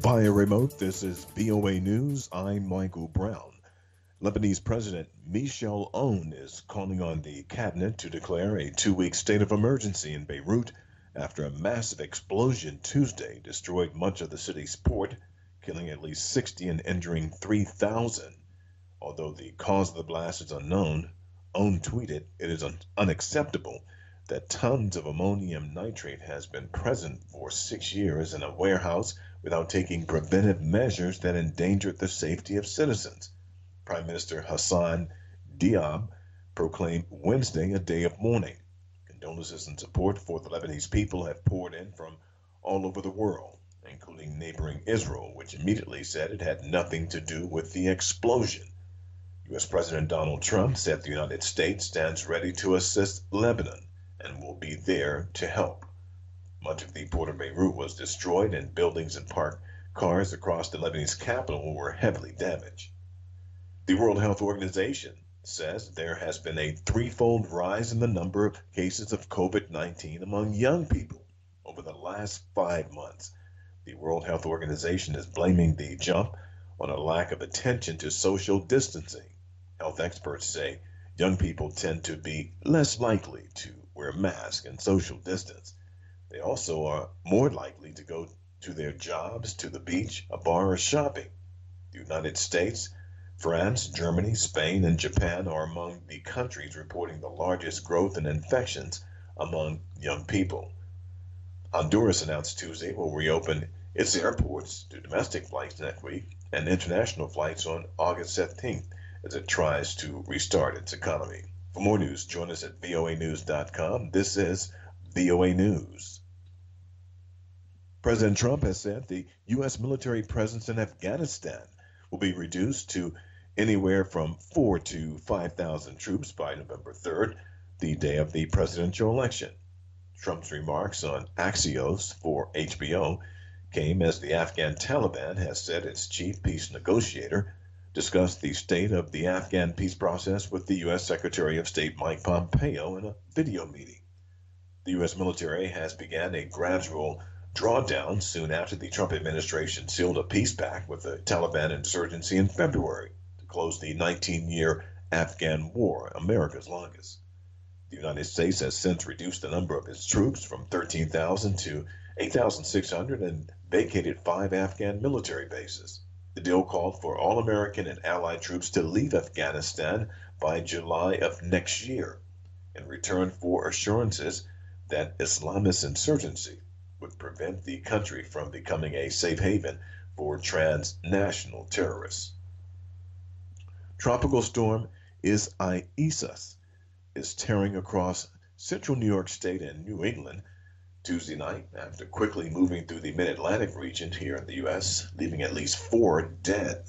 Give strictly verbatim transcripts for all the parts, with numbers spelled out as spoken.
Via remote, this is V O A News. I'm Michael Brown. Lebanese President Michel Aoun is calling on the cabinet to declare a two-week state of emergency in Beirut after a massive explosion Tuesday destroyed much of the city's port, killing at least sixty and injuring three thousand. Although the cause of the blast is unknown, Aoun tweeted, "It is un- unacceptable that tons of ammonium nitrate has been present for six years in a warehouse without taking preventive measures that endangered the safety of citizens." Prime Minister Hassan Diab proclaimed Wednesday a day of mourning. Condolences and support for the Lebanese people have poured in from all over the world, including neighboring Israel, which immediately said it had nothing to do with the explosion. U S President Donald Trump said the United States stands ready to assist Lebanon and will be there to help. Much of the port of Beirut was destroyed, and buildings and parked cars across the Lebanese capital were heavily damaged. The World Health Organization says there has been a threefold rise in the number of cases of COVID nineteen among young people over the last five months. The World Health Organization is blaming the jump on a lack of attention to social distancing. Health experts say young people tend to be less likely to wear masks and social distance. They also are more likely to go to their jobs, to the beach, a bar, or shopping. The United States, France, Germany, Spain, and Japan are among the countries reporting the largest growth in infections among young people. Honduras announced Tuesday will reopen its airports to domestic flights next week and international flights on August seventeenth as it tries to restart its economy. For more news, join us at V O A news dot com. This is V O A News. President Trump has said the U S military presence in Afghanistan will be reduced to anywhere from four to five thousand troops by November third, the day of the presidential election. Trump's remarks on Axios for H B O came as the Afghan Taliban has said its chief peace negotiator discussed the state of the Afghan peace process with the U S Secretary of State Mike Pompeo in a video meeting. The U S military has begun a gradual drawdown soon after the Trump administration sealed a peace pact with the Taliban insurgency in February to close the nineteen-year Afghan war, America's longest. The United States has since reduced the number of its troops from thirteen thousand to eight thousand six hundred and vacated five Afghan military bases. The deal called for all American and allied troops to leave Afghanistan by July of next year in return for assurances that Islamist insurgency would prevent the country from becoming a safe haven for transnational terrorists. Tropical storm Isaias is tearing across central New York State and New England Tuesday night after quickly moving through the mid-Atlantic region here in the U S, leaving at least four dead.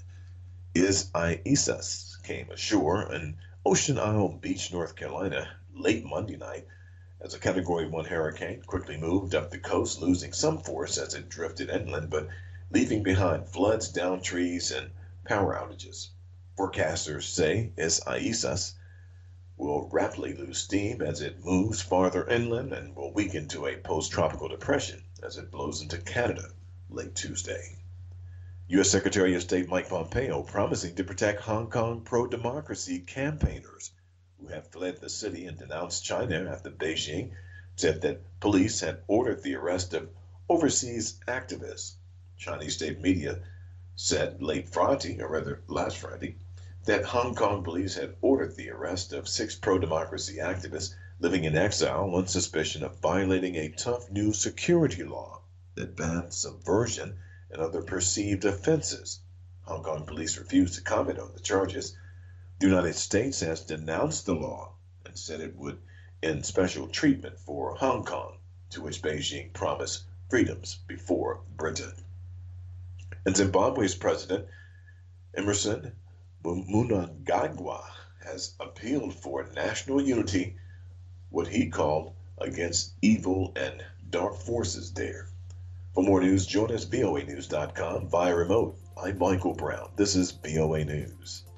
Isaias came ashore in Ocean Isle Beach, North Carolina, late Monday night as a Category one hurricane quickly moved up the coast, losing some force as it drifted inland, but leaving behind floods, downed trees, and power outages. Forecasters say Isaias will rapidly lose steam as it moves farther inland and will weaken to a post-tropical depression as it blows into Canada late Tuesday. U S Secretary of State Mike Pompeo promising to protect Hong Kong pro-democracy campaigners who have fled the city and denounced China after Beijing said that police had ordered the arrest of overseas activists. Chinese state media said late Friday, or rather last Friday, that Hong Kong police had ordered the arrest of six pro-democracy activists living in exile on suspicion of violating a tough new security law that bans subversion and other perceived offenses. Hong Kong police refused to comment on the charges. The United States has denounced the law and said it would end special treatment for Hong Kong, to which Beijing promised freedoms before Britain. And Zimbabwe's president, Emerson Mnangagwa, has appealed for national unity, what he called against evil and dark forces there. For more news, join us at V O A news dot com via remote. I'm Michael Brown. This is V O A News.